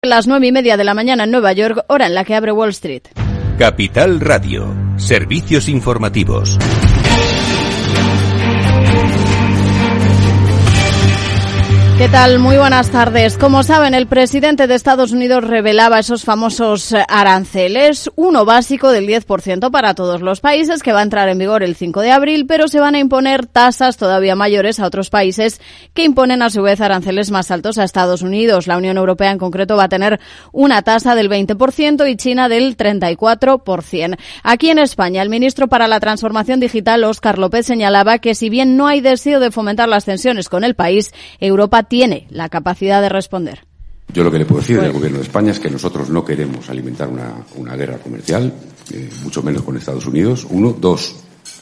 Las 9:30 de la mañana en Nueva York, hora en la que abre Wall Street. Capital Radio, servicios informativos. ¿Qué tal? Muy buenas tardes. Como saben, el presidente de Estados Unidos revelaba esos famosos aranceles, uno básico del 10% para todos los países, que va a entrar en vigor el 5 de abril, pero se van a imponer tasas todavía mayores a otros países que imponen a su vez aranceles más altos a Estados Unidos. La Unión Europea en concreto va a tener una tasa del 20% y China del 34%. Aquí en España, el ministro para la Transformación Digital, Óscar López, señalaba que si bien no hay deseo de fomentar las tensiones con el país, Europa tiene la capacidad de responder. Yo lo que le puedo decir al Gobierno de España es que nosotros no queremos alimentar una guerra comercial, mucho menos con Estados Unidos. Uno. Dos,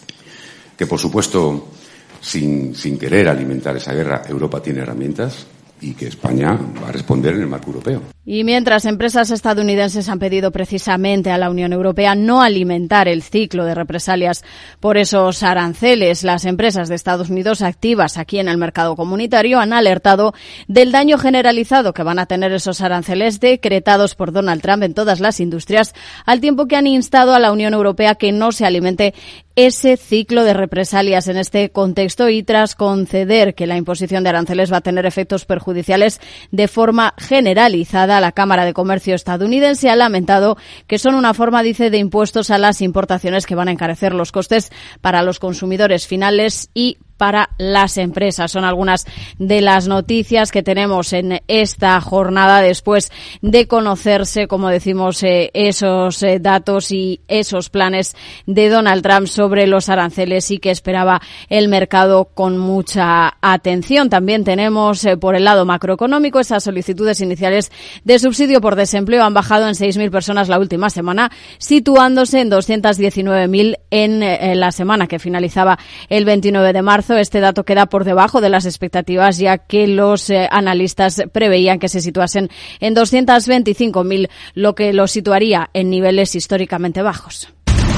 que por supuesto, sin querer alimentar esa guerra, Europa tiene herramientas y que España va a responder en el marco europeo. Y mientras empresas estadounidenses han pedido precisamente a la Unión Europea no alimentar el ciclo de represalias por esos aranceles, las empresas de Estados Unidos activas aquí en el mercado comunitario han alertado del daño generalizado que van a tener esos aranceles decretados por Donald Trump en todas las industrias, al tiempo que han instado a la Unión Europea que no se alimente ese ciclo de represalias en este contexto y tras conceder que la imposición de aranceles va a tener efectos perjudiciales de forma generalizada, la Cámara de Comercio estadounidense ha lamentado que son una forma, dice, de impuestos a las importaciones que van a encarecer los costes para los consumidores finales y para las empresas. Son algunas de las noticias que tenemos en esta jornada después de conocerse, como decimos, esos datos y esos planes de Donald Trump sobre los aranceles y que esperaba el mercado con mucha atención. También tenemos por el lado macroeconómico esas solicitudes iniciales de subsidio por desempleo han bajado en 6.000 personas la última semana, situándose en 219.000 en la semana que finalizaba el 29 de marzo. Este dato queda por debajo de las expectativas, ya que los analistas preveían que se situasen en 225.000, lo que los situaría en niveles históricamente bajos.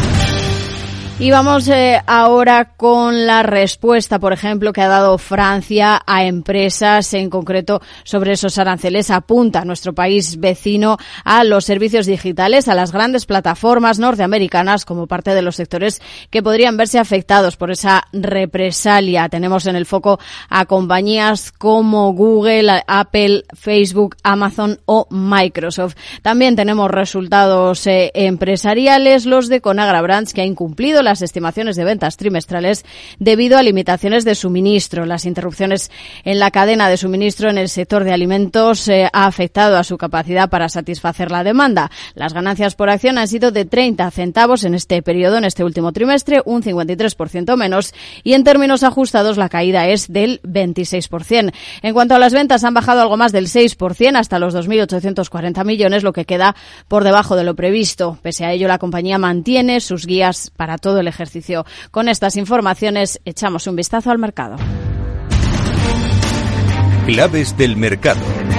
Y vamos ahora con la respuesta, por ejemplo, que ha dado Francia a empresas, en concreto sobre esos aranceles. Apunta nuestro país vecino a los servicios digitales, a las grandes plataformas norteamericanas como parte de los sectores que podrían verse afectados por esa represalia. Tenemos en el foco a compañías como Google, Apple, Facebook, Amazon o Microsoft. También tenemos resultados empresariales, los de Conagra Brands, que ha incumplido las estimaciones de ventas trimestrales debido a limitaciones de suministro. Las interrupciones en la cadena de suministro en el sector de alimentos ha afectado a su capacidad para satisfacer la demanda. Las ganancias por acción han sido de 30 centavos en este periodo, en este último trimestre, un 53% menos, y en términos ajustados la caída es del 26%. En cuanto a las ventas, han bajado algo más del 6% hasta los 2.840 millones, lo que queda por debajo de lo previsto. Pese a ello, la compañía mantiene sus guías para todo el ejercicio. Con estas informaciones echamos un vistazo al mercado. Claves del mercado.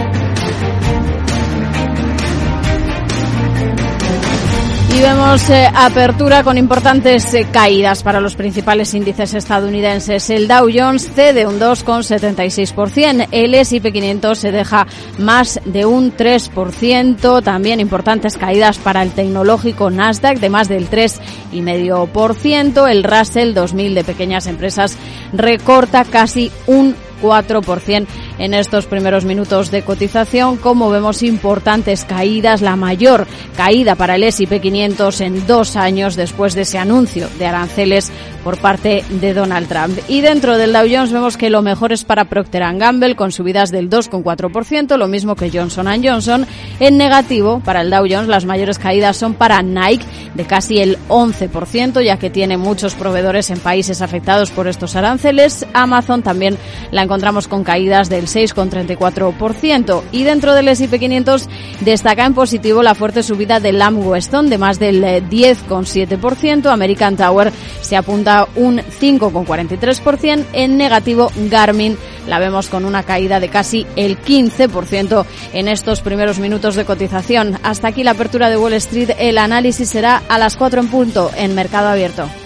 Y vemos apertura con importantes caídas para los principales índices estadounidenses. El Dow Jones cede un 2,76%. El S&P 500 se deja más de un 3%. También importantes caídas para el tecnológico Nasdaq de más del 3,5%. El Russell 2000 de pequeñas empresas recorta casi un 4% en estos primeros minutos de cotización. Como vemos, importantes caídas, la mayor caída para el S&P 500 en 2 años después de ese anuncio de aranceles por parte de Donald Trump. Y dentro del Dow Jones vemos que lo mejor es para Procter & Gamble con subidas del 2,4%, lo mismo que Johnson & Johnson. En negativo, para el Dow Jones, las mayores caídas son para Nike de casi el 11%, ya que tiene muchos proveedores en países afectados por estos aranceles. Amazon también la encontramos con caídas del 6,34%. Y dentro del S&P 500 destaca en positivo la fuerte subida de Lamb Weston de más del 10,7%. American Tower se apunta un 5,43%. En negativo, Garmin la vemos con una caída de casi el 15% en estos primeros minutos de cotización. Hasta aquí la apertura de Wall Street. El análisis será a las 4 en punto en Mercado Abierto.